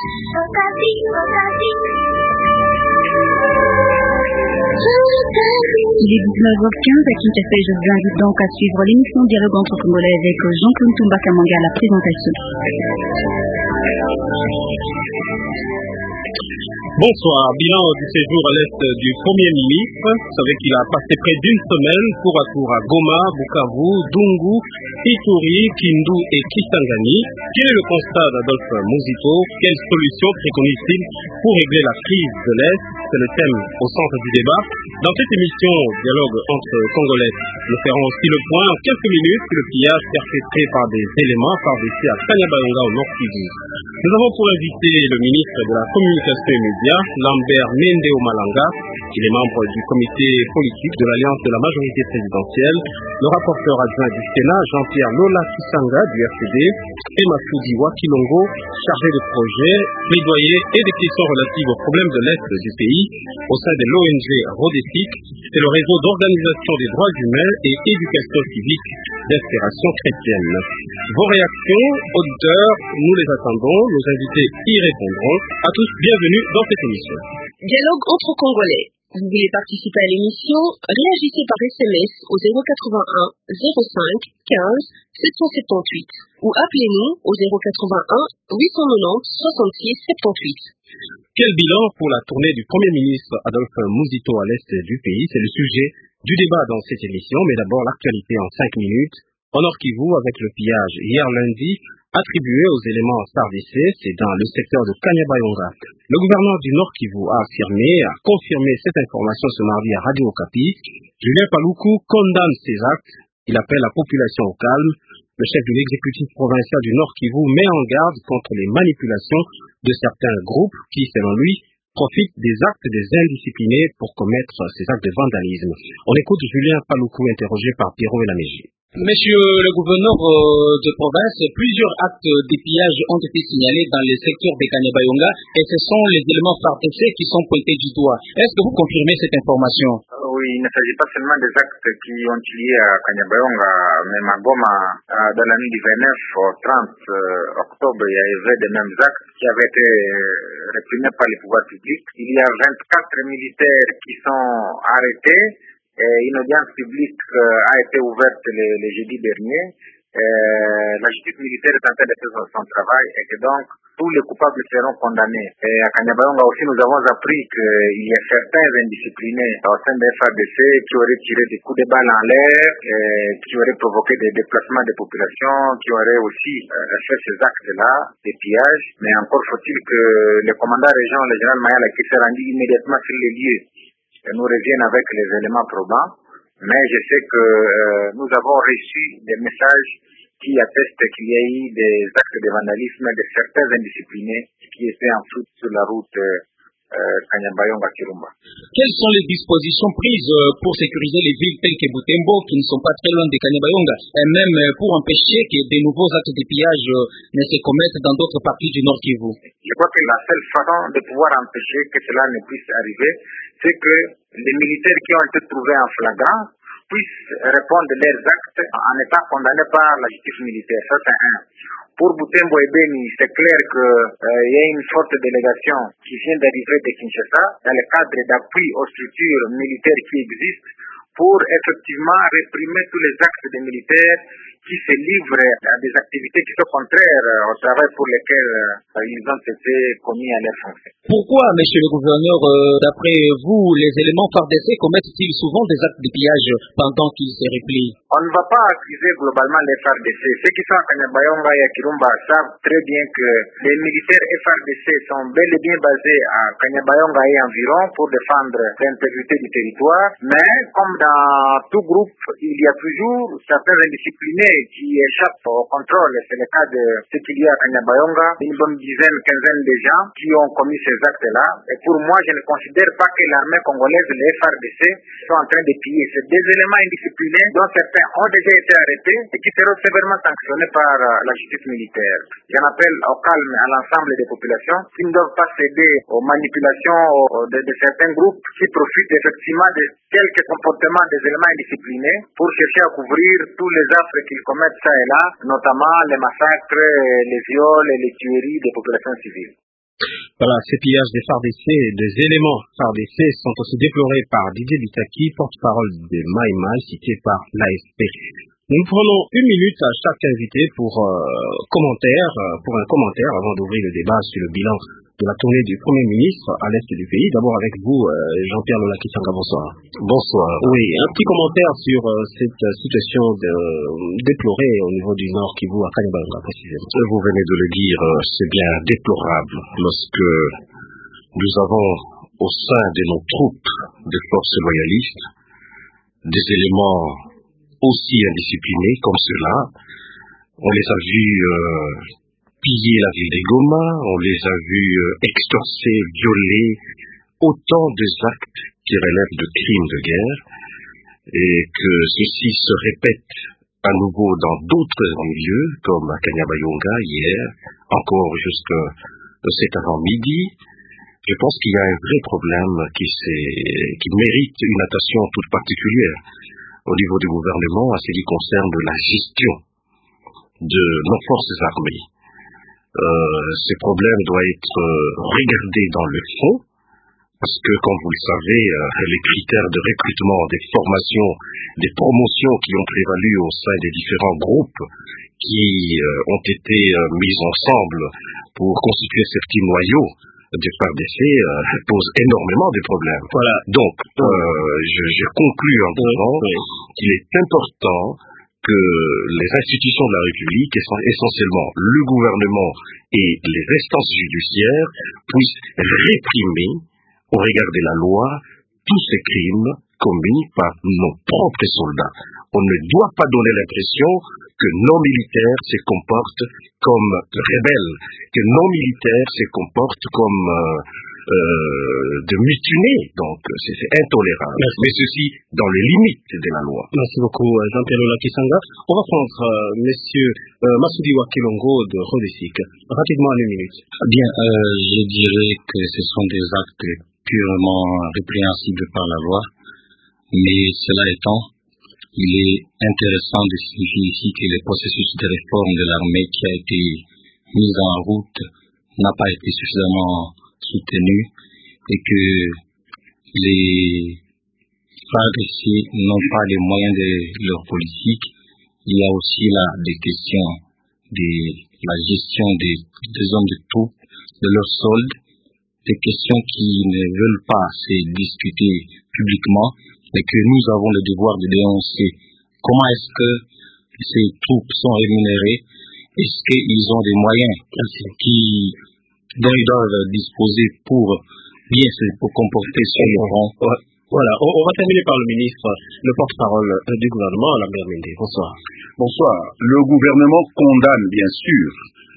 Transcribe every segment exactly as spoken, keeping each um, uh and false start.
Il est dix-neuf heures quinze à Kinshasa et je vous invite donc à suivre l'émission Dialogue entre Congolais avec Jean-Claude Tumba Kamanga à la présentation. Bonsoir, bilan du séjour à l'est du Premier ministre. Vous savez qu'il a passé près d'une semaine tour à tour à Goma, Bukavu, Dungu, Ituri, Kindu et Kisangani. Quel est le constat d'Adolphe Muzito? Quelles solutions préconise-t-il pour régler la crise de l'Est? C'est le thème au centre du débat. Dans cette émission Dialogue entre Congolais, nous ferons aussi le point en quelques minutes sur le pillage perpétré par des éléments fabriqués à Kanyabayonga au Nord Kivu. Nous avons pour inviter le ministre de la Communication et Médias, Lambert Mende Omalanga. Il est membre du comité politique de l'Alliance de la majorité présidentielle, le rapporteur adjoint du Sénat, Jean-Pierre Lola Kisanga du R P D, et Massoudi Wakilongo, chargé de projets, plaidoyer et des questions relatives aux problèmes de l'Est du pays, au sein de l'O N G Rodétique, c'est le réseau d'organisation des droits humains et éducation civique d'inspiration chrétienne. Vos réactions, auditeurs, nous les attendons, nos invités y répondront. À tous, bienvenue dans cette émission. Dialogue entre Congolais. Vous voulez participer à l'émission? Réagissez par S M S au zéro quatre-vingt-un zéro cinq quinze sept cent soixante-dix-huit ou appelez-nous au zéro quatre-vingt-un huit cent quatre-vingt-dix soixante-six soixante-dix-huit. Quel bilan pour la tournée du Premier ministre Adolphe Muzito à l'est du pays? C'est le sujet du débat dans cette émission, mais d'abord l'actualité en cinq minutes. Au Nord Kivu, avec le pillage hier lundi, attribué aux éléments S A R D C, c'est dans le secteur de Kanyabayonga. Le gouverneur du Nord Kivu a affirmé, a confirmé cette information ce mardi à Radio Okapi. Julien Paluku condamne ces actes. Il appelle la population au calme. Le chef de l'exécutif provincial du Nord Kivu met en garde contre les manipulations de certains groupes qui, selon lui, profitent des actes des indisciplinés pour commettre ces actes de vandalisme. On écoute Julien Paluku interrogé par Pierrot et Lamégie. Monsieur le gouverneur de province, plusieurs actes de pillage ont été signalés dans le secteur de Kanyabayonga et ce sont les éléments F A R D C qui sont pointés du doigt. Est-ce que vous confirmez cette information? Oui, il ne s'agit pas seulement des actes qui ont lié à Kanyabayonga, même à Goma, dans la nuit du vingt-neuf au trente octobre, il y avait des mêmes actes qui avaient été réprimés par les pouvoirs publics. Il y a vingt-quatre militaires qui sont arrêtés. Et une audience publique euh, a été ouverte le, le jeudi dernier. Euh, la justice militaire est en train de faire son travail et que donc tous les coupables seront condamnés. Et à Kanyabayonga aussi, nous avons appris qu'il y a certains indisciplinés au sein des F A R D C qui auraient tiré des coups de balle en l'air, et qui auraient provoqué des déplacements des populations, qui auraient aussi euh, fait ces actes-là, des pillages. Mais encore faut-il que le commandant région, le général Mayala, qui s'est rendu immédiatement sur les lieux, nous reviennent avec les éléments probants, mais je sais que euh, nous avons reçu des messages qui attestent qu'il y a eu des actes de vandalisme de certains indisciplinés qui étaient en route sur la route euh, Kanyabayonga-Kirumba. Quelles sont les dispositions prises pour sécuriser les villes telles que Butembo, qui ne sont pas très loin de Kanyabayonga, et même pour empêcher que de nouveaux actes de pillage ne se commettent dans d'autres parties du Nord Kivu? Je crois que la seule façon de pouvoir empêcher que cela ne puisse arriver, c'est que les militaires qui ont été trouvés en flagrant puissent répondre de leurs actes en étant condamnés par la justice militaire. Ça, c'est un. Pour Butembo et Beni, c'est clair qu'il euh, y a une forte délégation qui vient d'arriver de Kinshasa dans le cadre d'appui aux structures militaires qui existent pour effectivement réprimer tous les actes des militaires qui se livrent à des activités qui sont contraires au travail pour lesquels euh, ils ont été commis à leur fonction. Pourquoi, monsieur le gouverneur, euh, d'après vous, les éléments F A R D C commettent-ils souvent des actes de pillage pendant qu'ils se replient? On ne va pas accuser globalement les F A R D C. Ceux qui sont à Kanyabayonga et à Kirumba savent très bien que les militaires F A R D C sont bel et bien basés à Kanyabayonga et environ pour défendre l'intégrité du territoire. Mais comme dans tout groupe, il y a toujours certains indisciplinés qui échappent au contrôle. C'est le cas de ce qu'il y a à Kanyabayonga, une bonne dizaine, quinzaine de gens qui ont commis ces actes-là. Et pour moi, je ne considère pas que l'armée congolaise, les F A R D C, sont en train de piller. C'est des éléments indisciplinés dont certains ont déjà été arrêtés et qui seront sévèrement sanctionnés par la justice militaire. J'en appelle au calme à l'ensemble des populations qui ne doivent pas céder aux manipulations de, de certains groupes qui profitent effectivement de quelques comportements des éléments indisciplinés pour chercher à couvrir tous les affres qu'ils commettent ça et là, notamment les massacres, les viols et les tueries des populations civiles. Voilà, ces pillages des F A R D C, des éléments F A R D C sont aussi déplorés par Didier Bitaki, porte-parole de Maïma, cité par l'A F P. Nous prenons une minute à chaque invité pour euh, commentaire, euh, pour un commentaire avant d'ouvrir le débat sur le bilan de la tournée du Premier ministre à l'est du pays. D'abord avec vous, euh, Jean-Pierre Lolakisanga, bonsoir. Bonsoir. Oui, un petit commentaire sur euh, cette euh, situation de, euh, déplorée au niveau du Nord Kivu à Kanyabayonga précisément. Vous venez de le dire, c'est bien déplorable lorsque nous avons au sein de nos troupes de forces loyalistes des éléments aussi indisciplinés comme ceux-là. On les a vus euh, piller la ville de Goma, on les a vus euh, extorser, violer, autant de actes qui relèvent de crimes de guerre, et que ceci se répète à nouveau dans d'autres milieux, comme à Kanyabayonga hier, encore jusqu'à cet avant-midi. Je pense qu'il y a un vrai problème qui, qui mérite une attention toute particulière au niveau du gouvernement à ce qui concerne la gestion de nos forces armées. Euh, ce problème doit être regardé dans le fond, parce que, comme vous le savez, euh, les critères de recrutement, des formations, des promotions qui ont prévalu au sein des différents groupes qui euh, ont été euh, mis ensemble pour constituer ce petit noyau du F A R D C euh, pose énormément de problèmes. Voilà. Donc, euh, je, je conclus en disant oui, oui. qu'il est important que les institutions de la République, essentiellement le gouvernement et les instances judiciaires, puissent réprimer, au regard de la loi, tous ces crimes commis par nos propres soldats. On ne doit pas donner l'impression que nos militaires se comportent comme rebelles, que nos militaires se comportent comme euh, euh, de mutinés. Donc, c'est, c'est intolérable. Merci. Mais ceci dans les limites de la loi. Merci beaucoup, Jean-Pierre Lolakisanga. On va prendre euh, monsieur euh, Massoudi Wakilongo de Rodesic. Rapidement, en une minute. Bien, euh, je dirais que ce sont des actes purement répréhensibles par la loi. Mais cela étant, il est intéressant de signifier ici que le processus de réforme de l'armée qui a été mis en route n'a pas été suffisamment soutenu et que les F A R D C n'ont pas les moyens de leur politique. Il y a aussi là des questions de la gestion des, des hommes de troupes, de leurs soldes, des questions qui ne veulent pas se discuter publiquement et que nous avons le devoir de dénoncer. Comment est-ce que ces troupes sont rémunérées? Est-ce qu'ils ont des moyens qui, dont ils doivent disposer pour bien se pour comporter sur le front? Voilà, on, on va terminer par le ministre, le porte-parole du gouvernement, Lambert Mende. Bonsoir. Bonsoir. Le gouvernement condamne bien sûr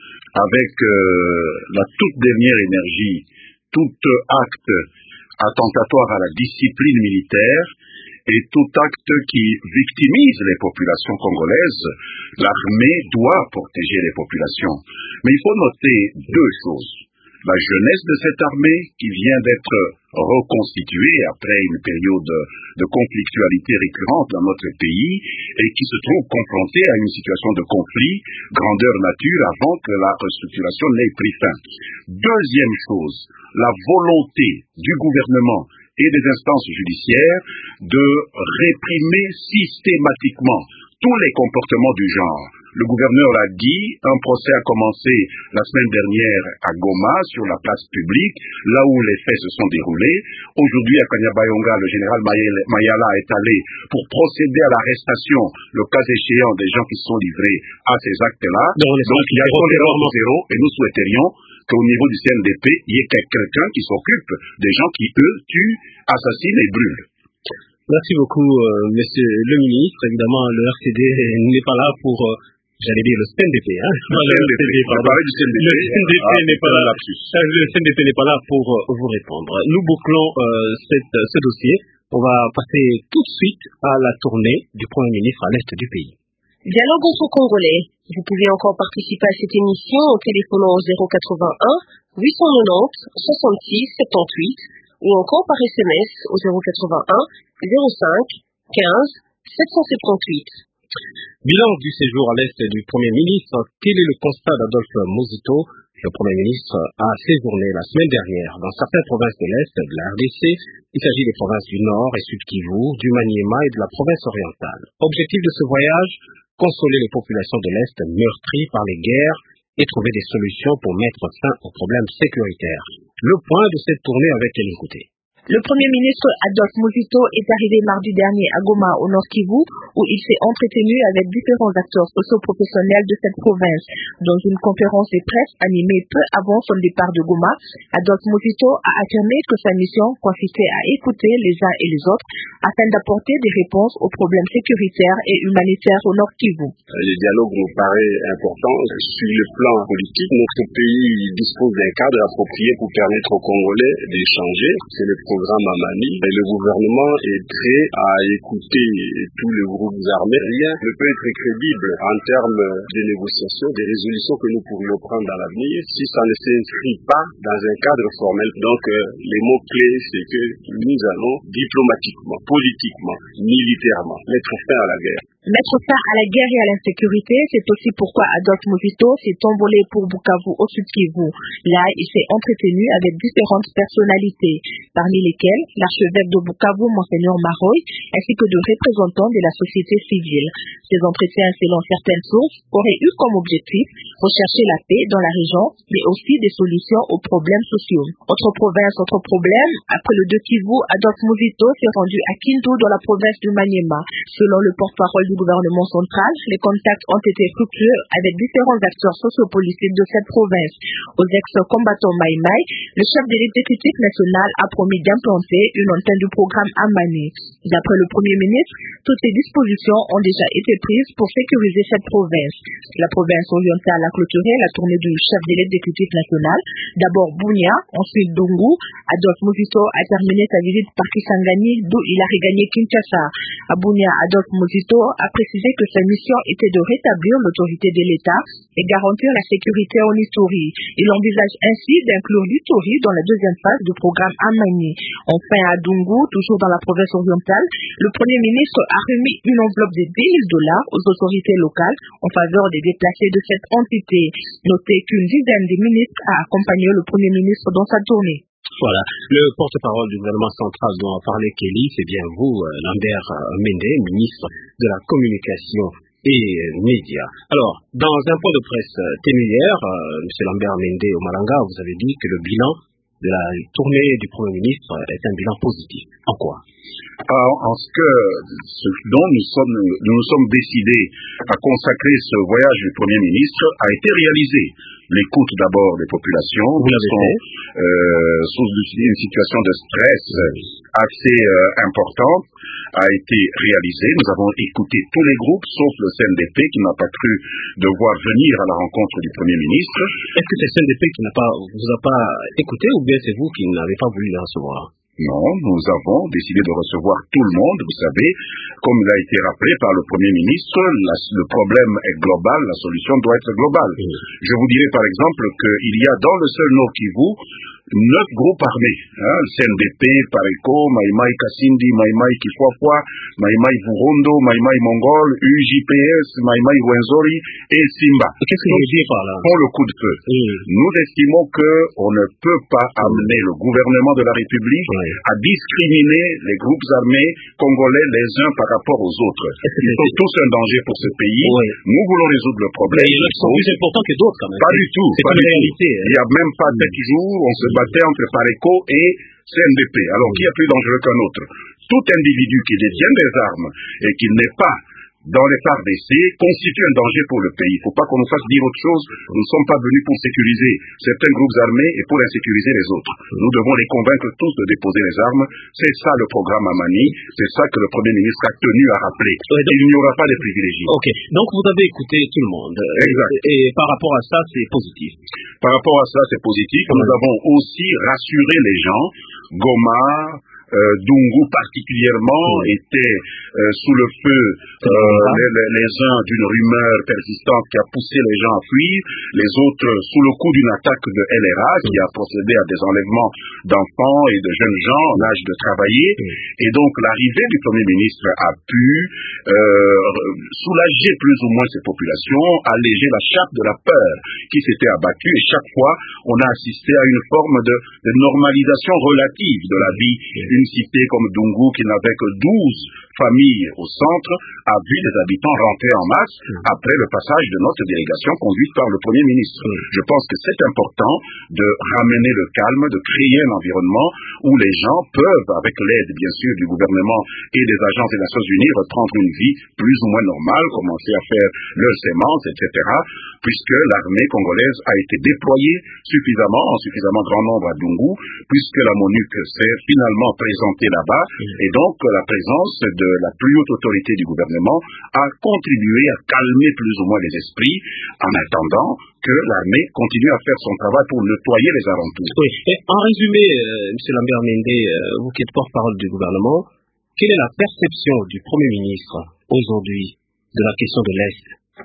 avec euh, la toute dernière énergie tout acte attentatoire à la discipline militaire et tout acte qui victimise les populations congolaises. L'armée doit protéger les populations. Mais il faut noter deux choses. La jeunesse de cette armée qui vient d'être reconstituée après une période de conflictualité récurrente dans notre pays et qui se trouve confrontée à une situation de conflit, grandeur nature, avant que la restructuration n'ait pris fin. Deuxième chose, la volonté du gouvernement et des instances judiciaires de réprimer systématiquement tous les comportements du genre. Le gouverneur l'a dit, un procès a commencé la semaine dernière à Goma, sur la place publique, là où les faits se sont déroulés. Aujourd'hui, à Kanyabayonga, le général Mayala est allé pour procéder à l'arrestation, le cas échéant, des gens qui sont livrés à ces actes-là. Donc, Donc il y a tolérance zéro, et nous souhaiterions qu'au niveau du C N D P, il y ait quelqu'un qui s'occupe des gens qui, eux, tuent, assassinent et brûlent. Merci beaucoup, euh, monsieur le ministre. Évidemment, le R C D n'est pas là pour, euh, j'allais dire le C N D P, hein. Le C N D P, pardon. Le C N D P, le C N D P ah, n'est pas là. Le C N D P n'est pas là pour euh, vous répondre. Nous bouclons euh, cette, ce dossier. On va passer tout de suite à la tournée du Premier ministre à l'est du pays. Dialogue entre Congolais. Vous pouvez encore participer à cette émission en téléphonant au zéro quatre-vingt-un huit cent quatre-vingt-dix soixante-six soixante-dix-huit ou encore par S M S au zéro quatre-vingt-un zéro cinq quinze sept cent soixante-dix-huit. Bilan du séjour à l'est du Premier ministre. Quel est le constat d'Adolphe Mozito, Le Premier ministre a séjourné la semaine dernière dans certaines provinces de l'Est de la R D C. Il s'agit des provinces du Nord et Sud Kivu, du Maniema et de la province orientale. Objectif de ce voyage, consoler les populations de l'Est meurtries par les guerres et trouver des solutions pour mettre fin aux problèmes sécuritaires. Le point de cette tournée avec les écoutés. Le Premier ministre Adolphe Muzito est arrivé mardi dernier à Goma, au Nord Kivu, où il s'est entretenu avec différents acteurs socio-professionnels de cette province. Dans une conférence de presse animée peu avant son départ de Goma, Adolphe Muzito a affirmé que sa mission consistait à écouter les uns et les autres afin d'apporter des réponses aux problèmes sécuritaires et humanitaires au Nord Kivu. Le dialogue nous paraît important. Sur le plan politique, notre pays dispose d'un cadre approprié pour permettre aux Congolais d'échanger. C'est le programme Amani, et le gouvernement est prêt à écouter tous les groupes armés. Rien ne peut être crédible en termes de négociations, des résolutions que nous pourrions prendre dans l'avenir si ça ne s'inscrit pas dans un cadre formel. Donc euh, les mots-clés, c'est que nous allons diplomatiquement, politiquement, militairement mettre fin à la guerre. Mettre fin à la guerre et à l'insécurité, c'est aussi pourquoi Adolphe Muzito s'est envolé pour Bukavu au Sud Kivu. Là, il s'est entretenu avec différentes personnalités, parmi lesquelles l'archevêque de Bukavu, Monseigneur Maroy, ainsi que de représentants de la société civile. Ces entretiens, selon certaines sources, auraient eu comme objectif rechercher la paix dans la région, mais aussi des solutions aux problèmes sociaux. Autre province, autre problème, après le deux Kivu, Adolphe Muzito s'est rendu à Kindu dans la province du Maniema. Selon le porte-parole du gouvernement central, les contacts ont été fructueux avec différents acteurs sociopolitiques de cette province. Aux ex-combattants Maïmaï, le chef de l'exécutif national a promis d'implanter une antenne du programme Amani. D'après le Premier ministre, toutes les dispositions ont déjà été prises pour sécuriser cette province. La province orientale a clôturé la tournée du chef de l'exécutif national. D'abord Bunia, ensuite Dungu. Adolphe Muzito a terminé sa visite par Kisangani, d'où il a regagné Kinshasa. À Bunia, Adolphe Muzito a précisé que sa mission était de rétablir l'autorité de l'État et garantir la sécurité en Ituri. Il envisage ainsi d'inclure l'Ituri dans la deuxième phase du programme Amani. Enfin, à Dungu, toujours dans la province orientale, le Premier ministre a remis une enveloppe de dix mille dollars aux autorités locales en faveur des déplacés de cette entité. Notez qu'une dizaine de ministres a accompagné le Premier ministre dans sa tournée. Voilà, le porte-parole du gouvernement central dont a parlé Kelly, c'est bien vous, Lambert Mende, ministre de la Communication et Médias. Alors, dans un point de presse tenu hier, euh, M. Lambert Mende au Malanga, vous avez dit que le bilan de la tournée du Premier ministre est un bilan positif. En quoi? En, en ce que ce dont nous sommes, nous nous sommes décidés à consacrer ce voyage du Premier ministre a été réalisé. L'écoute d'abord des populations qui sont euh, sous une situation de stress assez euh, importante a été réalisée. Nous avons écouté tous les groupes, sauf le C N D P qui n'a pas cru devoir venir à la rencontre du Premier ministre. Est-ce que c'est le C N D P qui n'a pas, vous a pas écouté ou bien c'est vous qui n'avez pas voulu les recevoir? Non, nous avons décidé de recevoir tout le monde. Vous savez, comme il a été rappelé par le Premier ministre, la, le problème est global, la solution doit être globale. Mmh. Je vous dirais par exemple qu'il y a dans le seul Nord Kivu neuf groupes armés, hein, le C N D P, Pareco, Maïmaï Kassindi, Maïmaï Kifuafua, Maïmaï Vurondo, Maïmaï Mongol, U J P S, Maïmaï Wenzori et Simba. Qu'est-ce que vous voulez dire par là? Font le coup de feu. Mmh. Nous estimons qu'on ne peut pas amener le gouvernement de la République mmh. à discriminer les groupes armés congolais les uns par rapport aux autres. Ils sont tous un danger pour ce pays. Oui. Nous voulons résoudre le problème. Mais ils sont plus importants que d'autres quand même. Pas du tout. C'est pas une réalité. Hein. Il n'y a même pas sept jours, on se battait entre Pareco et C N D P. Alors, qui est plus dangereux qu'un autre? Tout individu qui détient des armes et qui n'est pas dans les F A R D C constitue un danger pour le pays. Il ne faut pas qu'on nous fasse dire autre chose. Nous ne sommes pas venus pour sécuriser certains groupes armés et pour insécuriser les autres. Nous devons les convaincre tous de déposer les armes. C'est ça le programme Amani. C'est ça que le Premier ministre a tenu à rappeler. Ouais, donc, il n'y aura pas de privilégiés. Ok. Donc vous avez écouté tout le monde. Exact. Et, et par rapport à ça, c'est positif. Par rapport à ça, c'est positif. Nous avons aussi rassuré les gens. Goma, euh, Dungu particulièrement mmh. étaient euh, sous le feu euh, les, les, les uns d'une rumeur persistante qui a poussé les gens à fuir, les autres sous le coup d'une attaque de L R A mmh. qui a procédé à des enlèvements d'enfants et de jeunes gens en âge de travailler. Mmh. Et donc l'arrivée du Premier ministre a pu euh, soulager plus ou moins ces populations, alléger la chape de la peur qui s'était abattue, et chaque fois on a assisté à une forme de, de normalisation relative de la vie. Mmh. Une cité comme Dungu qui n'avait que douze familles au centre a vu des habitants rentrer en masse mmh. après le passage de notre délégation conduite par le Premier ministre. Mmh. Je pense que c'est important de ramener le calme, de créer un environnement où les gens peuvent, avec l'aide bien sûr du gouvernement et des agences des Nations Unies, reprendre une vie plus ou moins normale, commencer à faire leurs semences, et cetera, puisque l'armée congolaise a été déployée suffisamment, en suffisamment grand nombre à Dungu, puisque la MONUC s'est finalement présentée là-bas, mmh. et donc la présence de la plus haute autorité du gouvernement a contribué à calmer plus ou moins les esprits, en attendant que l'armée continue à faire son travail pour nettoyer les alentours. Oui. Et en résumé, euh, M. Lambert Mende, euh, vous qui êtes porte-parole du gouvernement, quelle est la perception du Premier ministre aujourd'hui de la question de l'Est?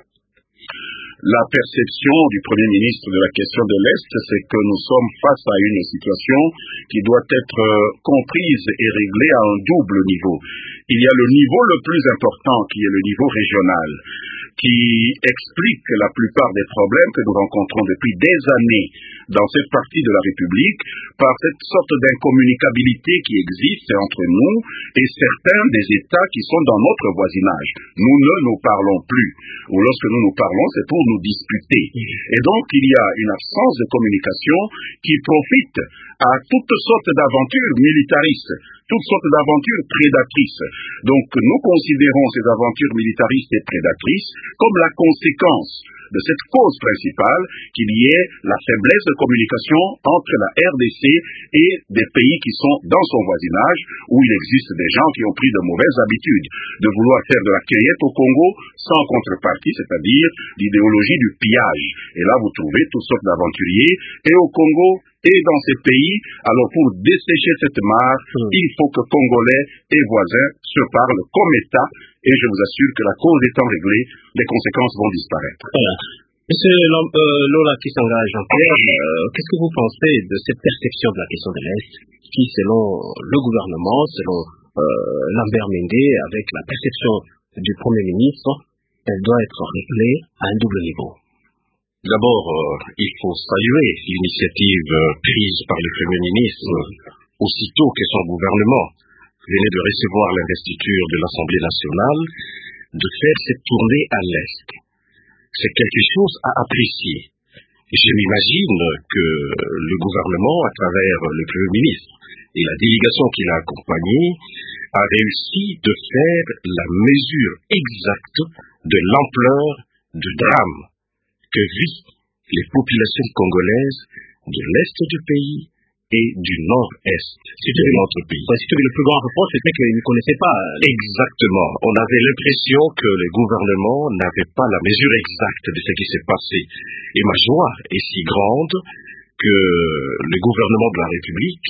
La perception du Premier ministre de la question de l'Est, c'est que nous sommes face à une situation qui doit être comprise et réglée à un double niveau. Il y a le niveau le plus important qui est le niveau régional, qui explique la plupart des problèmes que nous rencontrons depuis des années dans cette partie de la République par cette sorte d'incommunicabilité qui existe entre nous et certains des États qui sont dans notre voisinage. Nous ne nous parlons plus, ou lorsque nous nous parlons, c'est pour nous disputer. Et donc, il y a une absence de communication qui profite à toutes sortes d'aventures militaristes, toutes sortes d'aventures prédatrices. Donc, nous considérons ces aventures militaristes et prédatrices comme la conséquence de cette cause principale qu'il y ait la faiblesse de communication entre la R D C et des pays qui sont dans son voisinage, où il existe des gens qui ont pris de mauvaises habitudes de vouloir faire de la cueillette au Congo sans contrepartie, c'est-à-dire l'idéologie du pillage. Et là, vous trouvez toutes sortes d'aventuriers, et au Congo et dans ces pays. Alors, pour dessécher cette mare, mmh. il faut que Congolais et voisins se parlent comme État, et je vous assure que la cause étant réglée, les conséquences vont disparaître. Voilà. Monsieur euh, Lola Kisanga Jean-Pierre, euh, qu'est-ce que vous pensez de cette perception de la question de l'Est, qui, selon le gouvernement, selon euh, Lambert Mende, avec la perception du Premier ministre, elle doit être réglée à un double niveau? D'abord, euh, il faut saluer l'initiative euh, prise par le Premier ministre, euh, aussitôt que son gouvernement venait de recevoir l'investiture de l'Assemblée nationale, de faire cette tournée à l'Est. C'est quelque chose à apprécier. Et je m'imagine que le gouvernement, à travers le Premier ministre et la délégation qui l'a accompagné, a réussi de faire la mesure exacte de l'ampleur du drame que vivent les populations congolaises de l'Est du pays et du Nord-Est de notre pays. Surtout que le plus grand reproche, c'était qu'ils ne connaissaient pas. Exactement. On avait l'impression que le gouvernement n'avait pas la mesure exacte de ce qui s'est passé. Et ma joie est si grande que le gouvernement de la République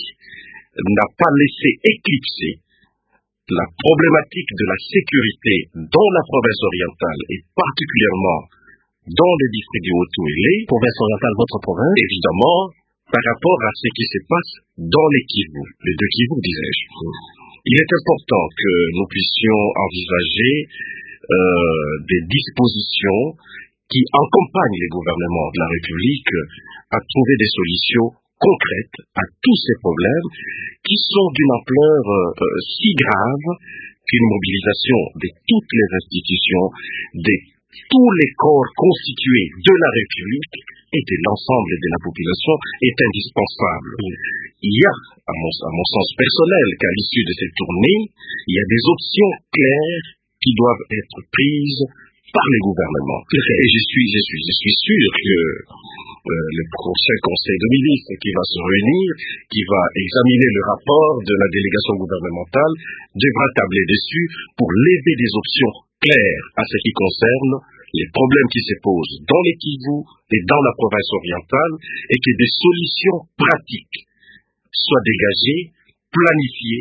n'a pas laissé éclipser la problématique de la sécurité dans la province orientale et particulièrement dans le district du Haut-Touélé. Province orientale, votre province? Évidemment, par rapport à ce qui se passe dans les Kivu, les deux Kivu, disais-je. Il est important que nous puissions envisager euh, des dispositions qui accompagnent les gouvernements de la République à trouver des solutions concrètes à tous ces problèmes qui sont d'une ampleur euh, si grave qu'une mobilisation de toutes les institutions, de tous les corps constitués de la République et de l'ensemble de la population est indispensable. Il y a, à mon, à mon sens personnel, qu'à l'issue de cette tournée, il y a des options claires qui doivent être prises par les gouvernements. Et je suis, je suis, je suis sûr que euh, le prochain conseil de ministres qui va se réunir, qui va examiner le rapport de la délégation gouvernementale, devra tabler dessus pour lever des options claires à ce qui concerne les problèmes qui se posent dans les Kivu et dans la province orientale, et que des solutions pratiques soient dégagées, planifiées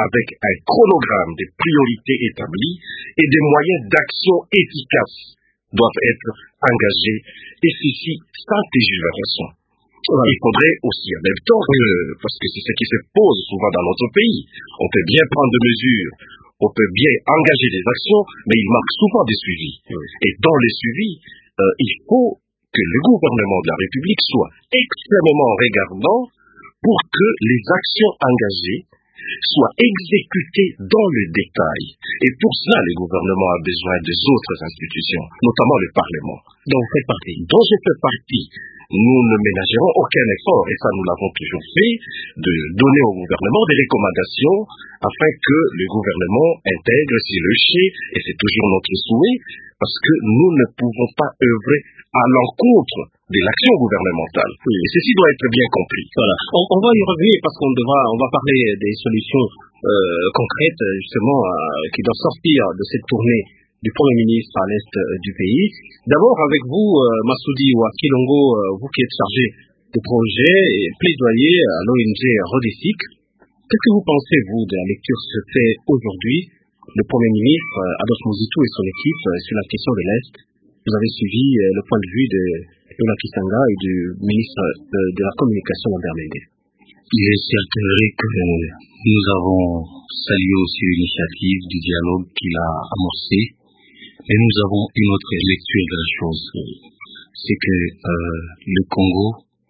avec un chronogramme des priorités établies et des moyens d'action efficaces doivent être engagés, et ceci sans tergiversation. Voilà. Il faudrait aussi en même temps, que, parce que c'est ce qui se pose souvent dans notre pays, on peut bien prendre des mesures, on peut bien engager des actions, mais il manque souvent des suivis. Oui. Et dans les suivis, euh, il faut que le gouvernement de la République soit extrêmement regardant pour que les actions engagées soient exécutées dans le détail. Et pour cela, le gouvernement a besoin des autres institutions, notamment le Parlement, dont vous faites partie. Dont je fais partie. Nous ne ménagerons aucun effort, et ça nous l'avons toujours fait, de donner au gouvernement des recommandations afin que le gouvernement intègre ces leviers, et c'est toujours notre souhait, parce que nous ne pouvons pas œuvrer à l'encontre de l'action gouvernementale. Oui. Et ceci doit être bien compris. Voilà. On, on va y revenir parce qu'on devra, on va parler des solutions euh, concrètes justement euh, qui doivent sortir de cette tournée du Premier ministre à l'est euh, du pays. D'abord avec vous, euh, Massoudi Ouakilongo, euh, vous qui êtes chargé de projet et plaidoyer à l'O N G Rodesic. Qu'est-ce que vous pensez, vous, de la lecture que se fait aujourd'hui le Premier ministre euh, Ados Mozitu et son équipe euh, sur la question de l'Est? Vous avez suivi euh, le point de vue de Yola Kisanga et du ministre de, de la Communication, Lambert Mende. Il est certain que nous avons salué aussi l'initiative du dialogue qu'il a amorcé, mais nous avons une autre lecture de la chose. C'est que euh, le Congo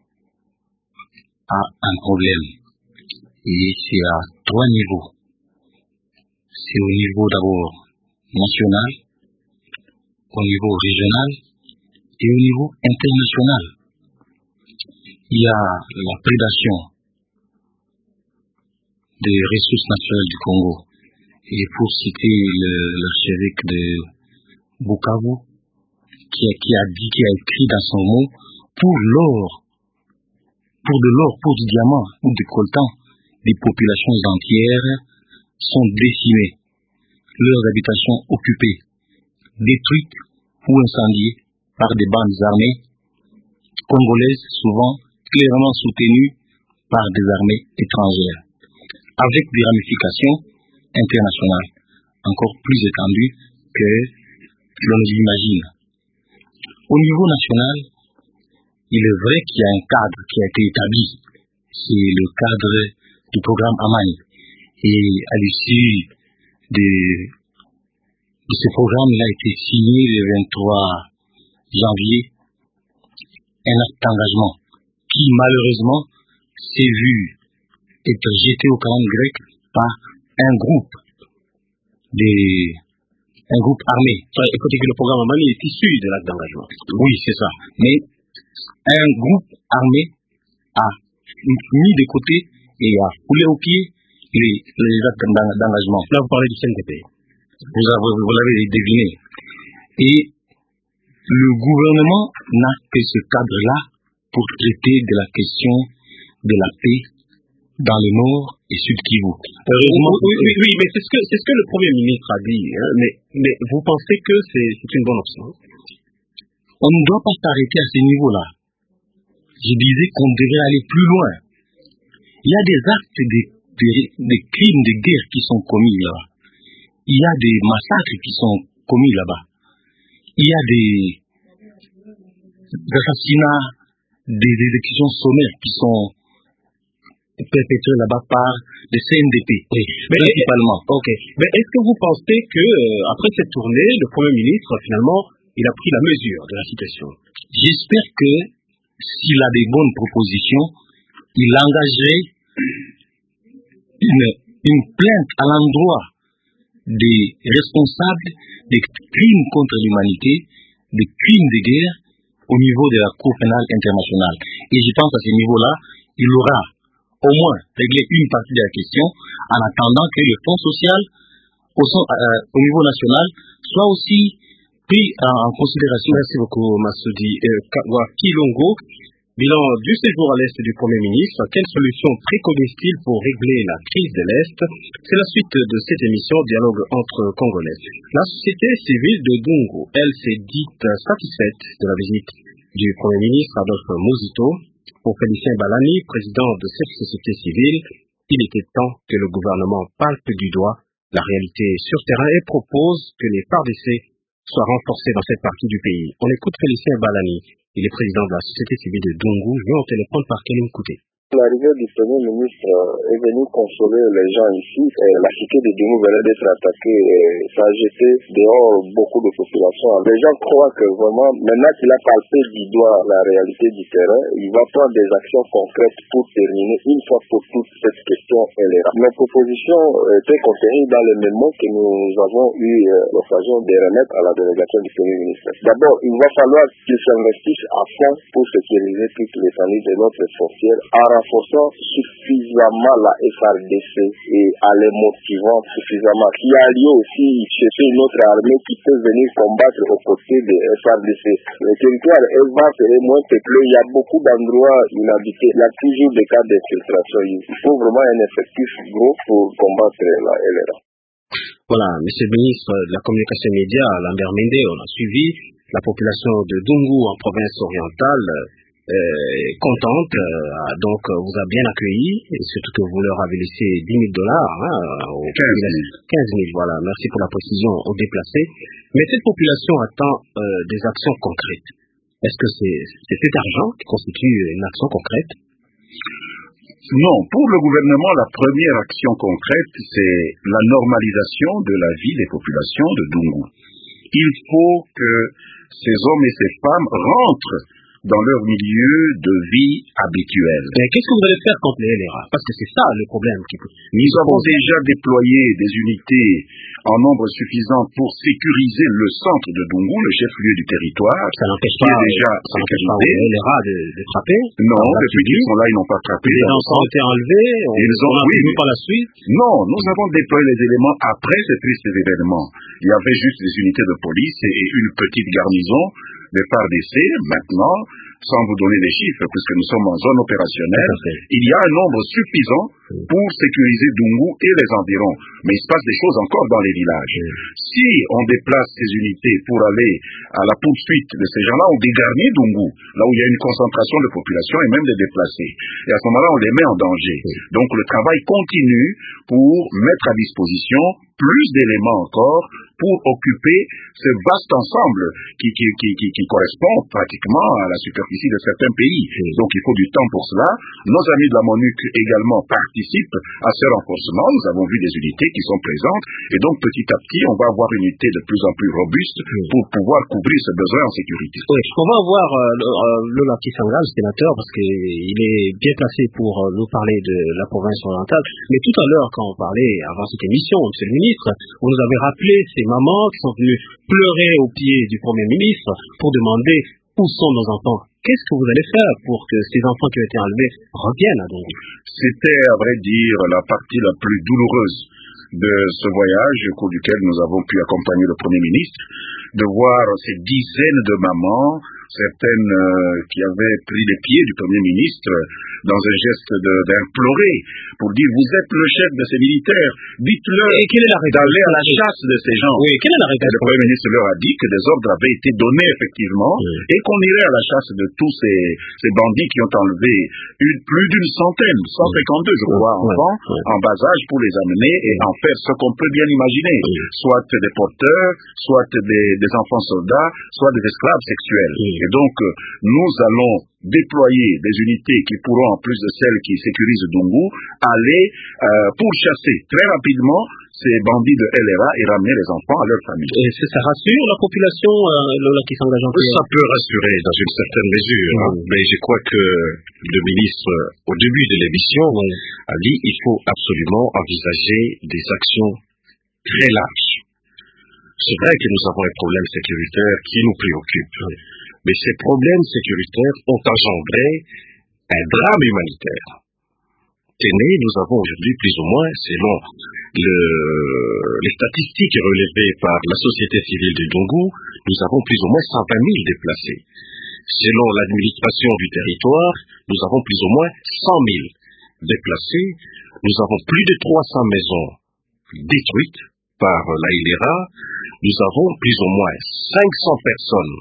a un problème, et c'est à trois niveaux. C'est au niveau d'abord national, au niveau régional et au niveau international. Il y a la prédation des ressources naturelles du Congo. Et pour citer l'archevêque de Bukavu, qui a, qui a dit, qui a écrit dans son mot, pour l'or, pour de l'or, pour du diamant ou du coltan, des populations entières sont décimées, leurs habitations occupées, détruites ou incendiées par des bandes armées congolaises, souvent clairement soutenues par des armées étrangères, avec des ramifications internationales encore plus étendues que l'on l'imagine. Au niveau national, il est vrai qu'il y a un cadre qui a été établi, c'est le cadre du programme Amani, et à l'issue de ce programme, il a été signé le vingt-trois janvier, un acte d'engagement qui malheureusement s'est vu être jeté au calendrier grec par un groupe des, un groupe armé. Écoutez que le programme Amani est issu de l'acte d'engagement. Oui, c'est ça. Mais un groupe armé a mis de côté et a foulé aux pieds les, les actes d'engagement. Là, vous parlez du C N D P. Vous, avez, vous l'avez deviné. Et le gouvernement n'a que ce cadre-là pour traiter de la question de la paix dans le nord et sud Kivu. Heureusement, oui, oui, oui, mais c'est ce que c'est ce que le Premier ministre a dit. Hein, mais mais vous pensez que c'est c'est une bonne option? On ne doit pas s'arrêter à ce niveau-là. Je disais qu'on devrait aller plus loin. Il y a des actes de, de, de crimes de guerre qui sont commis là-bas. Il y a des massacres qui sont commis là-bas. Il y a des assassinats, des exécutions sommaires qui sont perpétrés là-bas par des C N D P, oui, principalement. Ok. Mais est-ce que vous pensez que euh, après cette tournée, le Premier ministre finalement, il a pris la mesure de la situation? J'espère que s'il a des bonnes propositions, il engagerait une, une plainte à l'endroit des responsables des crimes contre l'humanité, des crimes de guerre au niveau de la Cour pénale internationale. Et je pense à ce niveau-là, il aura au moins réglé une partie de la question en attendant que le fonds social au, euh, au niveau national soit aussi pris en considération. Merci beaucoup, Massoudi euh, Ouakilongo. Bilan du séjour à l'Est du Premier ministre, quelles solutions préconise-t-il pour régler la crise de l'Est? C'est la suite de cette émission Dialogue entre Congolais. La société civile de Dungu, elle, s'est dite satisfaite de la visite du Premier ministre Adolphe Muzito. Pour Félicien Balani, président de cette société civile, Il était temps que le gouvernement palpe du doigt la réalité sur terrain et propose que les P A R D C soient renforcés dans cette partie du pays. On écoute Félicien Balani, il est président de la société civile de Dungu, vu au téléphone par Kélim Kouté. L'arrivée du Premier ministre est venue consoler les gens ici. La cité de Dungu venait d'être attaquée et ça a jeté dehors beaucoup de populations. Les gens croient que vraiment, maintenant qu'il a palpé du doigt la réalité du terrain, il va prendre des actions concrètes pour terminer une fois pour toutes cette question. Nos propositions étaient contenues dans le mémo que nous avons eu l'occasion de remettre à la délégation du Premier ministre. D'abord, il va falloir qu'il s'investisse à fond pour sécuriser toute l'étendue de notre frontière, renforçant suffisamment la F A R D C et à les motivant suffisamment. Qui a lieu aussi chercher une autre armée qui peut venir combattre aux côtés des F A R D C. Le territoire est vaste et moins peuplé. Il y a beaucoup d'endroits inhabités. Il y a toujours des cas d'infiltration. Il faut vraiment un effectif gros pour combattre la L R A. Voilà, Monsieur le ministre de la Communication et Média, Lambert Mende, on a suivi la population de Dungu en province orientale. Euh, contente, euh, donc euh, vous a bien accueilli, et surtout que vous leur avez laissé dix mille dollars, hein, aux quinze mille, voilà, merci pour la précision aux déplacés. Mais cette population attend euh, des actions concrètes. Est-ce que c'est, c'est cet argent qui constitue une action concrète? Non, pour le gouvernement, la première action concrète, c'est la normalisation de la vie des populations de Dungu. Il faut que ces hommes et ces femmes rentrent dans leur milieu de vie habituel. Mais qu'est-ce que vous allez faire contre les L R A? Parce que c'est ça le problème. Qui... Nous avons déjà déployé des unités en nombre suffisant pour sécuriser le centre de Dungu, le chef-lieu du territoire. Ça n'empêche pas, déjà ça n'empêche pas les L R A de, de frapper? Non, depuis qu'ils sont là, ils n'ont pas frappé. Les enfants ont été enlevés, on, ils ont, on a oui, vu par la suite? Non, nous avons déployé les éléments après ces tristes événements. Il y avait juste des unités de police et une petite garnison des P A R D C. Maintenant, sans vous donner des chiffres, puisque nous sommes en zone opérationnelle, il y a un nombre suffisant pour sécuriser Dungu et les environs. Mais il se passe des choses encore dans les villages. Si on déplace ces unités pour aller à la poursuite de ces gens-là, on dégarnit Dungu, là où il y a une concentration de population et même des déplacés. Et à ce moment-là, on les met en danger. Donc le travail continue pour mettre à disposition plus d'éléments encore pour occuper ce vaste ensemble qui, qui, qui, qui, qui correspond pratiquement à la superficie de certains pays. Donc il faut du temps pour cela. Nos amis de la MONUC également participent à ce renforcement. Nous avons vu des unités qui sont présentes et donc petit à petit on va avoir une unité de plus en plus robuste pour pouvoir couvrir ce besoin en sécurité. Oui, on va avoir euh, Lola Kisanga, le sénateur, parce qu'il est bien placé pour euh, nous parler de la province orientale. Mais tout à l'heure, quand on parlait avant cette émission, monsieur le ministre, vous nous avez rappelé ces mamans qui sont venues pleurer aux pieds du Premier ministre pour demander où sont nos enfants. Qu'est-ce que vous allez faire pour que ces enfants qui ont été enlevés reviennent à Dungu? C'était, à vrai dire, la partie la plus douloureuse de ce voyage au cours duquel nous avons pu accompagner le Premier ministre, de voir ces dizaines de mamans, certaines euh, qui avaient pris les pieds du Premier ministre dans un geste d'implorer pour dire vous êtes le chef de ces militaires, dites-leur d'aller à la chasse de ces gens. Oui, quelle est la réponse? Le Premier ministre leur a dit que des ordres avaient été donnés effectivement oui. et qu'on irait à la chasse de tous ces, ces bandits qui ont enlevé une, plus d'une centaine, cent cinquante-deux je crois, oui. enfants oui. en bas âge pour les amener et en faire ce qu'on peut bien imaginer, oui. soit des porteurs, soit des, des enfants soldats, soit des esclaves sexuels. Oui. Et donc nous allons déployer des unités qui pourront, en plus de celles qui sécurisent Dungu, aller euh, pour chasser très rapidement ces bandits de L R A et ramener les enfants à leur famille. Et ça, ça rassure la population euh, qui s'engage en Ça peut rassurer dans une certaine mesure, mmh. hein, mais je crois que le ministre, au début de l'émission, mmh. a dit qu'il faut absolument envisager des actions très larges. C'est vrai que nous avons un problème sécuritaire qui nous préoccupe, mmh. mais ces problèmes sécuritaires ont engendré un drame humanitaire. Téné, nous avons aujourd'hui plus ou moins, selon le, les statistiques relevées par la société civile de Dungu, nous avons plus ou moins cent vingt mille déplacés. Selon l'administration du territoire, nous avons plus ou moins cent mille déplacés. Nous avons plus de trois cents maisons détruites par la L R A. Nous avons plus ou moins cinq cents personnes,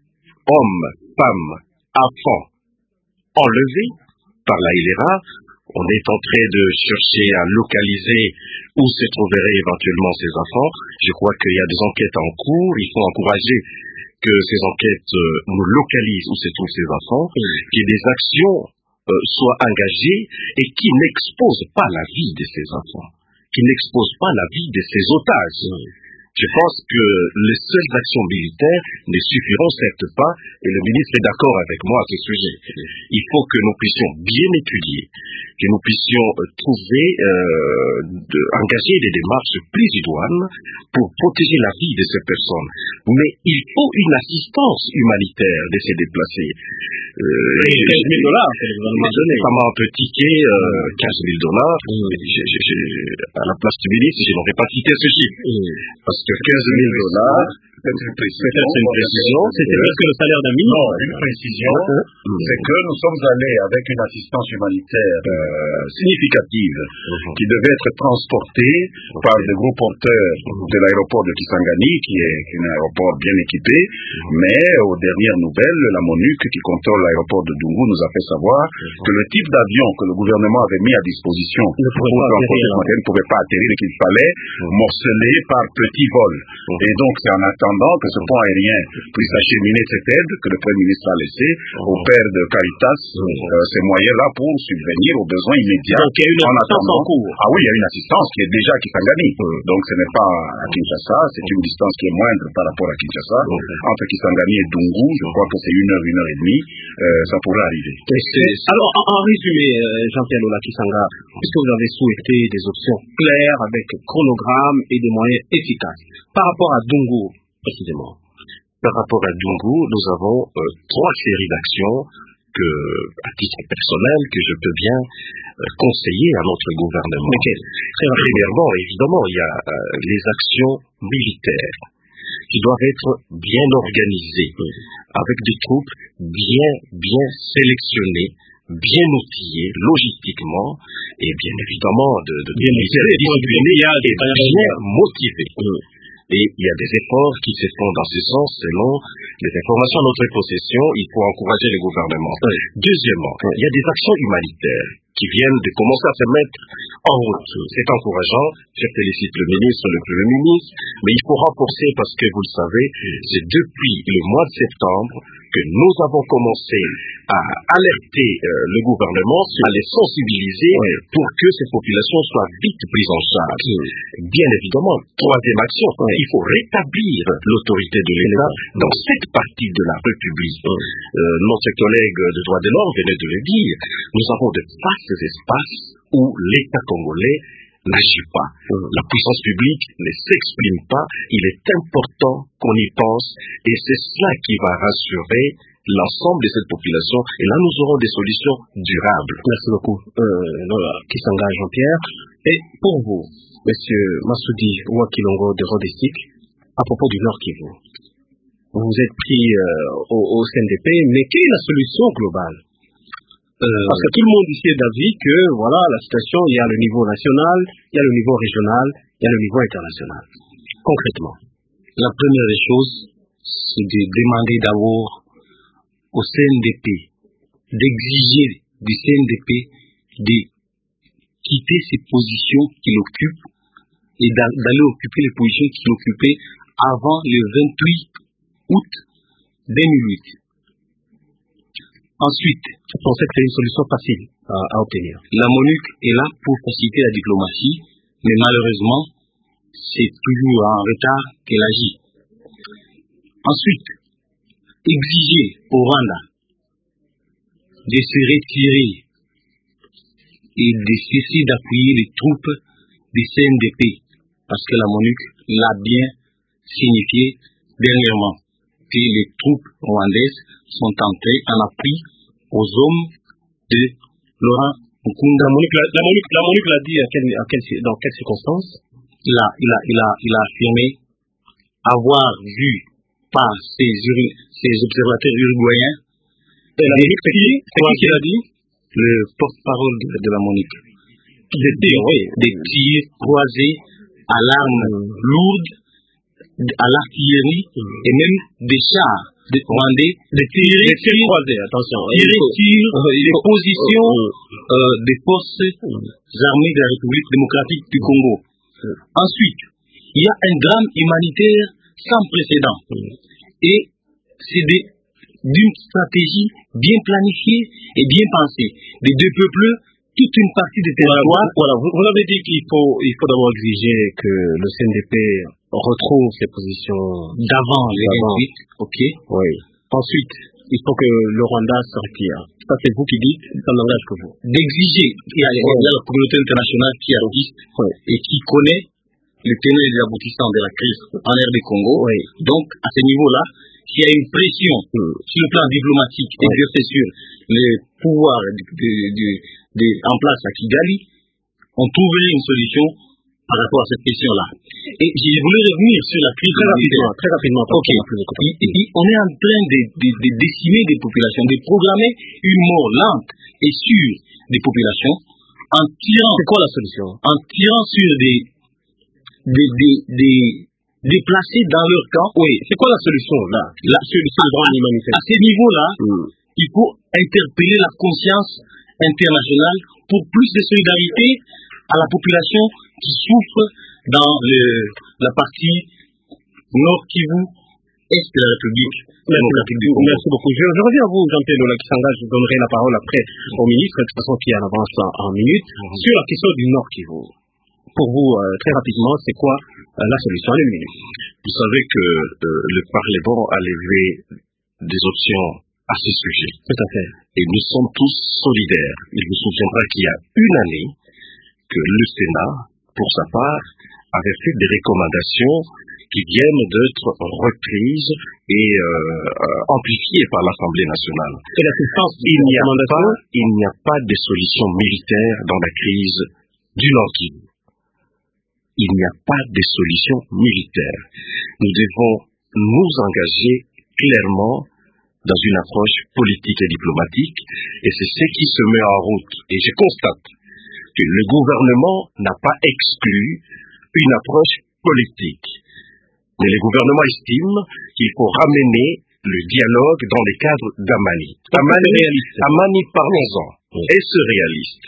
hommes, femmes, enfants, enlevés par la L R A. On est en train de chercher à localiser où se trouveraient éventuellement ces enfants. Je crois qu'il y a des enquêtes en cours. Il faut encourager que ces enquêtes euh, nous localisent où se trouvent ces enfants, qu'il y ait des actions euh, soient engagées et qui n'exposent pas la vie de ces enfants, qui n'exposent pas la vie de ces otages. Je pense que les seules actions militaires ne suffiront certes pas, et le ministre est d'accord avec moi à ce sujet. Il faut que nous puissions bien étudier, que nous puissions euh, trouver, euh, de, engager des démarches plus idoines pour protéger la vie de ces personnes. Mais il faut une assistance humanitaire de ces déplacés. Euh, quinze mille dollars, c'est le gouvernement donné. Notamment un petit ticket, euh, quinze mille dollars. À la place du ministre, je n'aurais pas cité ce chiffre. Parce que quinze mille dollars, peut-être c'est une précision, c'était presque le salaire d'un ministre. Non, une précision, c'est que nous sommes allés avec une assistance humanitaire euh, significative uh-huh. qui devait être transportée okay. par des gros porteurs uh-huh. de l'aéroport de Kisangani, qui est, qui est un aéroport bien équipé, uh-huh. mais aux dernières nouvelles, la MONUC qui contrôle l'aéroport de Dungu nous a fait savoir uh-huh. que le type d'avion que le gouvernement avait mis à disposition pour transporter ce matériel ne pouvait pas atterrir et qu'il fallait uh-huh. morceler par petits vols. Uh-huh. Et donc c'est en attendant que ce pont aérien puisse acheminer cette aide que le Premier ministre a laissé au père de Caritas euh, ces moyens-là pour subvenir aux besoins immédiats. Donc il y a une assistance en cours. Ah oui, il y a une assistance qui est déjà à Kisangani. Donc ce n'est pas à Kinshasa, c'est une distance qui est moindre par rapport à Kinshasa. Entre Kisangani et Dungu, je crois que c'est une heure, une heure et demie, euh, ça pourrait arriver. Alors en, en résumé, Jean-Pierre Lola Kisanga, puisque vous avez souhaité des options claires avec chronogramme et des moyens efficaces, par rapport à Dungu, précisément. Par rapport à Dungu, nous avons euh, trois séries d'actions que, à titre personnel, que je peux bien euh, conseiller à notre gouvernement. Okay. Premièrement, évidemment, il y a euh, les actions militaires qui doivent être bien organisées, avec des troupes bien, bien sélectionnées, bien outillées, logistiquement, et bien évidemment, de, de bien disciplinées et bien motivées. Et il y a des efforts qui se font dans ce sens selon les informations à notre possession. Il faut encourager le gouvernement. Oui. Deuxièmement, oui. il y a des actions humanitaires qui viennent de commencer à se mettre en route. C'est encourageant. Je félicite le ministre, le Premier ministre, mais il faut renforcer parce que vous le savez, c'est depuis le mois de septembre que nous avons commencé à alerter euh, le gouvernement, à les sensibiliser oui. pour que ces populations soient vite prises en charge. Oui. Bien évidemment, troisième action, oui. il faut rétablir l'autorité de l'État oui. dans cette partie de la République. Oui. Euh, notre collègue de droits de l'homme venait de le dire, nous avons de vastes espaces où l'État congolais n'agit pas. Mmh. La puissance publique ne s'exprime pas. Il est important qu'on y pense et c'est cela qui va rassurer l'ensemble de cette population et là nous aurons des solutions durables. Merci beaucoup. Euh, Kisanga Jean-Pierre. Et pour vous, Monsieur Massoudi Ouakilongo de Rodestic, à propos du Nord Kivu, vous vous êtes pris euh, au, au C N D P, mais quelle est la solution globale? Euh, Parce que tout le monde ici est d'avis que, voilà, la situation, il y a le niveau national, il y a le niveau régional, il y a le niveau international. Concrètement. La première des choses, c'est de demander d'abord au C N D P, d'exiger du C N D P de quitter ses positions qu'il occupe et d'aller occuper les positions qu'il occupait avant le vingt-huit août deux mille huit. Ensuite, vous pensez que c'est une solution facile à, à obtenir? La MONUC est là pour faciliter la diplomatie, mais malheureusement, c'est toujours en retard qu'elle agit. Ensuite, exiger au Rwanda de se retirer et de cesser d'appuyer les troupes du C N D P, parce que la MONUC l'a bien signifié dernièrement, que les troupes rwandaises sont entrées en appui aux hommes de Laurent Nkunda. La MONUC l'a, la MONUC, la MONUC l'a dit à quel, à quel, dans quelles circonstances? Il a, il a, il a, il a affirmé avoir vu par ces, ces observateurs uruguayens. Et la MONUC, c'est qui, c'est qui qui l'a dit? Le porte-parole de, de la MONUC. Des tirs, oui. Des tirs croisés à l'arme mmh. lourde, à l'artillerie mmh. et même des chars des Rwandais de tirer, de tirer croisés, attention, tirer sur euh, les positions euh, des forces armées de la République démocratique du Congo. Ensuite, il y a un drame humanitaire sans précédent. Et c'est d'une stratégie bien planifiée et bien pensée. Les deux peuples, toute une partie des territoires. Voilà, vous, vous avez dit qu'il faut, il faut d'abord exiger que le C N D P retrouve ses positions d'avant les vingt-huit. Ok. Oui. Ensuite, il faut que le Rwanda se retire. Ça, c'est vous qui dites, ça n'engage que vous. D'exiger. Il y a, il y a la communauté internationale qui assiste oui. et qui connaît les tenants et les aboutissants de la crise en R D Congo. Oui. Donc, à ce niveau-là, s'il y a une pression mm. sur le plan diplomatique oui. exercée sur les pouvoirs de, de, de, de, en place à Kigali, on trouverait une solution par rapport à cette question-là. Et je voulais revenir sur la crise très rapidement. Très rapidement. Okay. Et, et, et on est en train de, de, de décimer des populations, de programmer une mort lente et sûre des populations en tirant. C'est quoi la solution? En tirant sur des, des, des, des déplacés dans leur camp. Oui. C'est quoi la solution là, là sur, sur le drame humanitaire? À ce niveau-là, mm. il faut interpeller la conscience internationale pour plus de solidarité à la population qui souffre dans le, la partie nord Kivu, est de la République. Merci, merci beaucoup. Je, je reviens à vous, Jean-Pierre Lola Kisanga. Je donnerai la parole après au ministre, de toute façon, qui en avance en, en minutes, mm-hmm. sur la question du nord Kivu. Pour vous, euh, très rapidement, c'est quoi euh, la solution? Allez, une minute. Vous savez que euh, le Parlement a levé des options à ce sujet. Tout à fait. Et nous sommes tous solidaires. Il vous souviendra qu'il y a une année, que le Sénat, pour sa part, avait fait des recommandations qui viennent d'être reprises et euh, euh, amplifiées par l'Assemblée nationale. Et la substance il n'y a pas, il n'y a pas de solution militaire dans la crise du Nord Kivu. Il n'y a pas de solution militaire. Nous devons nous engager clairement dans une approche politique et diplomatique, et c'est ce qui se met en route. Et je constate que le gouvernement n'a pas exclu une approche politique. Mais le gouvernement estime qu'il faut ramener le dialogue dans le cadre d'Amani. Amani, Amani, parlons-en. Est-ce réaliste?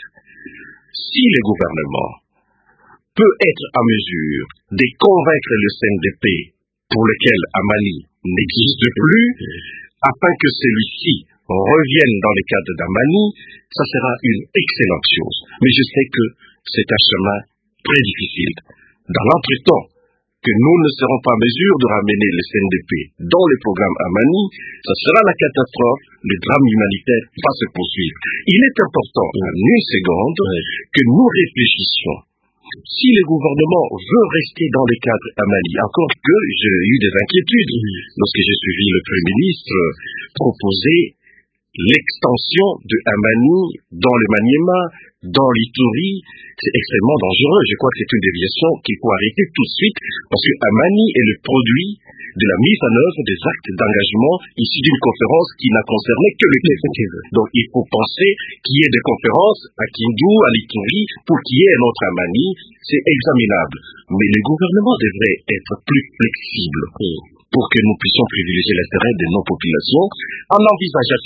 Si le gouvernement peut être à mesure de convaincre le C N D P pour lequel Amani n'existe plus, afin que celui-ci revienne dans le cadre d'Amani, ça sera une excellente chose. Mais je sais que c'est un chemin très difficile. Dans l'entretemps, que nous ne serons pas en mesure de ramener le C N D P dans le programme Amani, ça sera la catastrophe, le drame humanitaire va se poursuivre. Il est important, en une seconde, que nous réfléchissions. Si le gouvernement veut rester dans le cadre Amani, encore que j'ai eu des inquiétudes lorsque j'ai suivi le Premier ministre proposer l'extension de Amani dans le Maniema, dans l'Ituri, c'est extrêmement dangereux. Je crois que c'est une déviation qu'il faut arrêter tout de suite, parce que Amani est le produit de la mise en œuvre des actes d'engagement issus d'une conférence qui n'a concerné que le Kivu. Donc il faut penser qu'il y ait des conférences à Kindu, à l'Ituri, pour qu'il y ait un autre Amani, c'est examinable. Mais le gouvernement devrait être plus flexible pour que nous puissions privilégier l'intérêt de nos populations en envisageant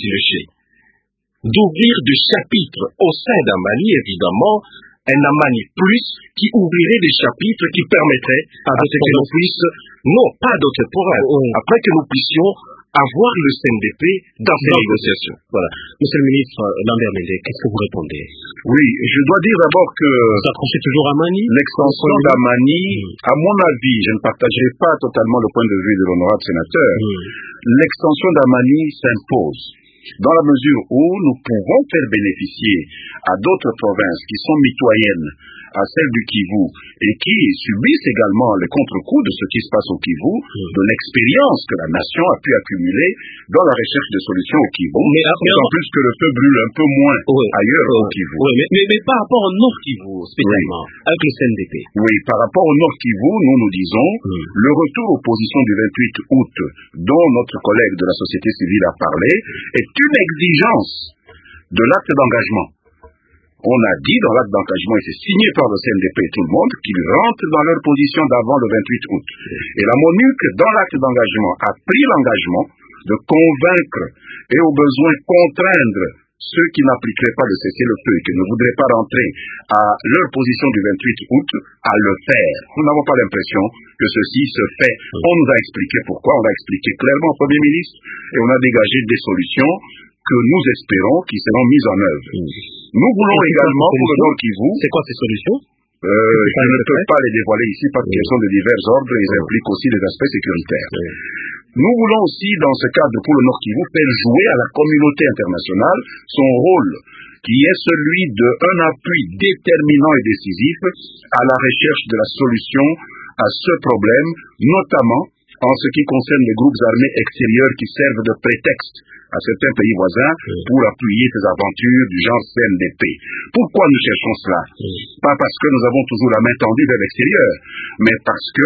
d'ouvrir des chapitres au sein d'Amani, évidemment, un Amani plus qui ouvrirait des chapitres qui permettraient à ce que nous puissions, non, pas d'autres provinces, oui. après que nous puissions avoir le C N D P dans ces non. négociations. Voilà. Monsieur le ministre Lambert Mende, qu'est-ce que vous répondez? Oui, je dois dire d'abord que vous approchez toujours Amani. L'extension d'Amani, à mon avis, je ne partagerai pas totalement le point de vue de l'honorable sénateur. Mm. L'extension d'Amani s'impose, dans la mesure où nous pouvons faire bénéficier à d'autres provinces qui sont mitoyennes à celle du Kivu et qui subissent également les contre-coups de ce qui se passe au Kivu, mmh. de l'expérience que la nation a pu accumuler dans la recherche de solutions au Kivu, mais, mais en plus que le feu brûle un peu moins oui, ailleurs oui, au Kivu. Oui, mais, mais, mais par rapport au Nord Kivu, spécialement, oui. avec le C N D P. Oui, par rapport au Nord Kivu, nous nous disons, mmh. le retour aux positions du vingt-huit août, dont notre collègue de la société civile a parlé, est une exigence de l'acte d'engagement. On a dit dans l'acte d'engagement, et c'est signé par le C N D P et tout le monde, qu'ils rentrent dans leur position d'avant le vingt-huit août. Et la MONUC, dans l'acte d'engagement, a pris l'engagement de convaincre et au besoin contraindre ceux qui n'appliqueraient pas le cessez-le-feu et qui ne voudraient pas rentrer à leur position du vingt-huit août à le faire. Nous n'avons pas l'impression que ceci se fait. On nous a expliqué pourquoi, on a expliqué clairement au Premier ministre et on a dégagé des solutions que nous espérons qui seront mises en œuvre. Nous voulons également pour le Nord Kivu. C'est quoi ces solutions? Euh, je ne peux pas les dévoiler ici parce qu'elles sont de divers ordres et elles impliquent aussi des aspects sécuritaires. Nous voulons aussi, dans ce cadre, pour le Nord Kivu, faire jouer à la communauté internationale son rôle, qui est celui d'un appui déterminant et décisif à la recherche de la solution à ce problème, notamment en ce qui concerne les groupes armés extérieurs qui servent de prétexte à certains pays voisins pour appuyer ces aventures du genre C N D P. Pourquoi nous cherchons cela? Pas parce que nous avons toujours la main tendue vers l'extérieur, mais parce que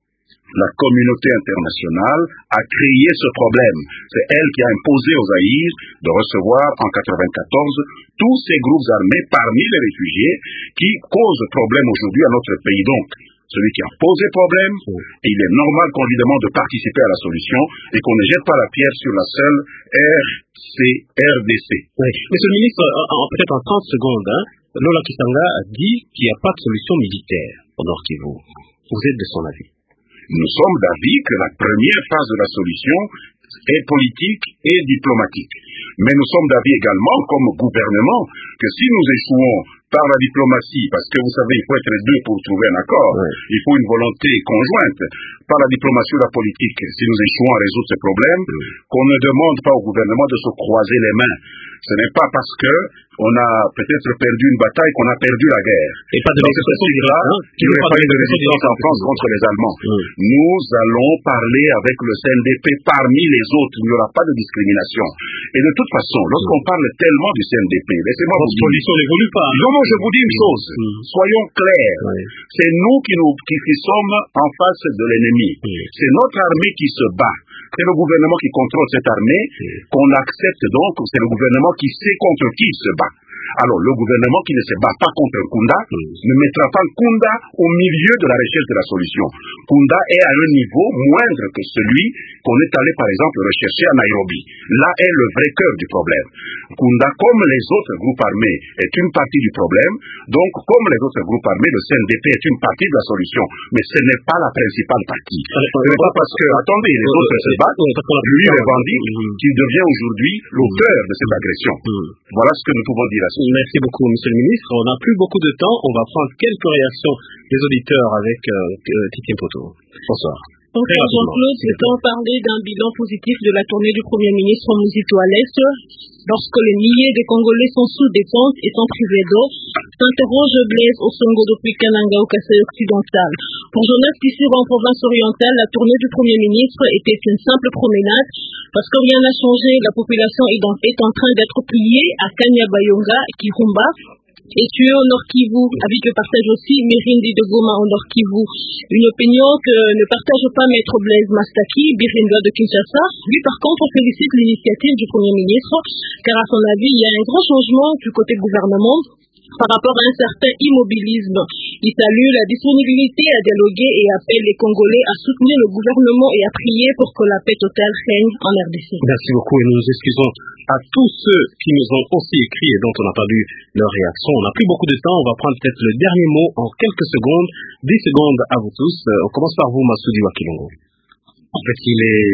la communauté internationale a créé ce problème. C'est elle qui a imposé au Zaïre de recevoir en quatre-vingt-quatorze tous ces groupes armés parmi les réfugiés qui causent problème aujourd'hui à notre pays. Donc, celui qui a posé problème, et il est normal qu'on lui demande de participer à la solution et qu'on ne jette pas la pierre sur la seule R C R D C. Oui. Monsieur le ministre, en, peut-être en trente secondes, hein, Lola Kisanga a dit qu'il n'y a pas de solution militaire au Nord Kivu. Vous êtes de son avis? Nous sommes d'avis que la première phase de la solution est politique et diplomatique. Mais nous sommes d'avis également, comme gouvernement, que si nous échouons par la diplomatie, parce que vous savez, il faut être deux pour trouver un accord, oui. Il faut une volonté conjointe, par la diplomatie ou la politique, si nous échouons à résoudre ce problème, oui. Qu'on ne demande pas au gouvernement de se croiser les mains. Ce n'est pas parce que on a peut-être perdu une bataille qu'on a perdu la guerre. Et pas de résistance là, il n'y aurait pas eu de résistance en France contre les Allemands. Oui. Nous allons parler avec le C N D P parmi les autres. Il n'y aura pas de discrimination. Et de toute façon, lorsqu'on parle tellement du C N D P, laissez-moi vous dire. Votre position n'évolue pas. Non, non, je vous dis une chose. Oui. Soyons clairs. Oui. C'est nous qui, nous qui, qui sommes en face de l'ennemi. Oui. C'est notre armée qui se bat. C'est le gouvernement qui contrôle cette armée, oui. Qu'on accepte donc, c'est le gouvernement qui sait contre qui il se bat. Alors, le gouvernement qui ne se bat pas contre Kunda mm. ne mettra pas Kunda au milieu de la recherche de la solution. Kunda est à un niveau moindre que celui qu'on est allé, par exemple, rechercher à Nairobi. Là est le vrai cœur du problème. Kunda, comme les autres groupes armés, est une partie du problème. Donc, comme les autres groupes armés, le C N D P est une partie de la solution. Mais ce n'est pas la principale partie. Ce n'est pas parce que, attendez, les autres se battent, lui revendique qu'il devient aujourd'hui l'auteur de cette agression. Voilà ce que nous pouvons dire à ce. Merci beaucoup, Monsieur le Ministre. On n'a plus beaucoup de temps. On va prendre quelques réactions des auditeurs avec euh, Titien Poto. Bonsoir. Bonsoir Jean-Claude. Peut-on parler d'un bilan positif de la tournée du Premier ministre en Mosito à l'Est lorsque les milliers de Congolais sont sous détente et sont privés d'eau? S'interroge Blaise Osongo depuis Kananga au Kasaï occidental. Pour Jonas Tissir en province orientale, la tournée du Premier ministre était une simple promenade parce que rien n'a changé. La population est, donc, est en train d'être pliée à Kanyabayonga, Kirumba et tué au Nord Kivu, avec le partage aussi Mirindi de Goma au Nord Kivu. Une opinion que ne partage pas Maître Blaise Mastaki, Birinda de Kinshasa. Lui, par contre, félicite l'initiative du Premier ministre, car à son avis, il y a un grand changement du côté gouvernement par rapport à un certain immobilisme. Il salue la disponibilité à dialoguer et appelle les Congolais à soutenir le gouvernement et à prier pour que la paix totale règne en R D C. Merci beaucoup et nous nous excusons à tous ceux qui nous ont aussi écrit et dont on a entendu leur réaction. On n'a plus beaucoup de temps, on va prendre peut-être le dernier mot en quelques secondes. dix secondes à vous tous. On commence par vous, Massoudi Wakilongo. En fait, il est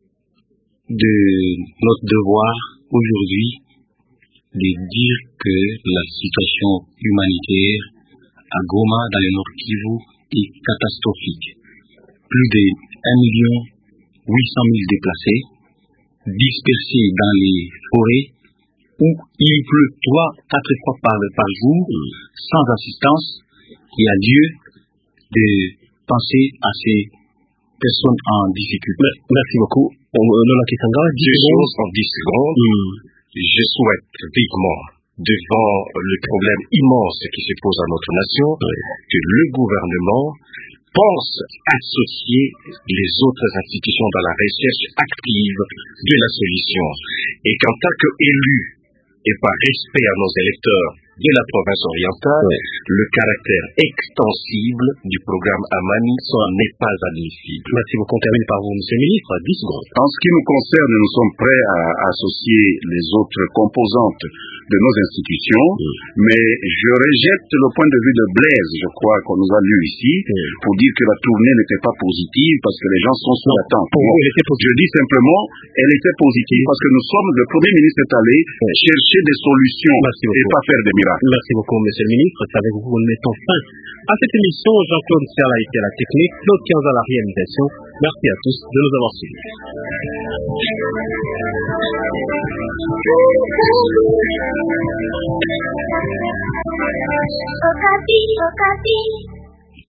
de notre devoir aujourd'hui de dire que la situation humanitaire à Goma, dans le Nord Kivu, est catastrophique. Plus de un million huit cent mille déplacés, dispersés dans les forêts, où il pleut trois, quatre fois par, par jour, sans assistance. Il y a lieu de penser à ces personnes en difficulté. Merci beaucoup. Lola Kisanga, dix choses en dix secondes. Mm. Je souhaite vivement, devant le problème immense qui se pose à notre nation, que le gouvernement pense associer les autres institutions dans la recherche active de la solution. Et qu'en tant qu'élus, et par respect à nos électeurs, de la province orientale, oui. Le caractère extensible du programme Amani n'est pas admissible. Merci beaucoup. On termine par vous, Monsieur le Ministre, à dix secondes. En ce qui nous concerne, nous sommes prêts à associer les autres composantes de nos institutions, oui. Mais je rejette le point de vue de Blaise, je crois, qu'on nous a lu ici, oui. Pour dire que la tournée n'était pas positive parce que les gens sont sous l'attente. Je dis simplement, elle était positive parce que nous sommes, le Premier ministre est allé oui. Chercher des solutions et pas faire des miracles. Merci beaucoup, Monsieur le Ministre. C'est avec vous que nous mettons fin à cette émission. Jean-Claude Serre a été à la technique, Claude Quinze à la réalisation. Merci à tous de nous avoir suivis. Okapi, Okapi.